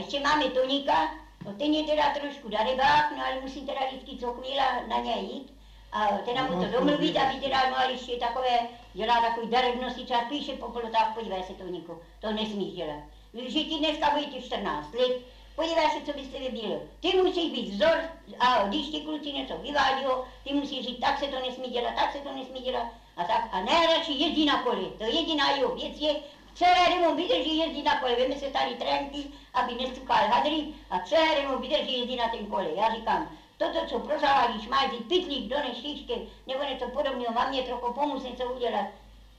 ještě máme Toníka, no ten je teda trošku darebák, no ale musím teda vždycky co chvíle na něj jít. A teda mu to domluvit, aby teda, no ale ještě takové, dělá takový darebnosti, třeba píše po plotách, podívej se Toníku, to nesmíš dělat. Že ti dneska budete 14 let, podívej se, co byste vybíl. Ty musíš být vzor, a když ti kluci něco vyvádí, ty musíš říct, tak se to nesmí dělat, tak se to nesmí dělat. A tak, a nejradši jezdí na kole, to je jediná jeho věc je, celé demo vydrží jezdit na kole, veme se tady tränky, aby nestukal hadry a celé demo vydrží jezdit na ten kole. Já říkám, toto, co prozavádíš, máš jít pytlík, dones šíšky, nebo něco podobného, mám mě trochu pomoct něco udělat.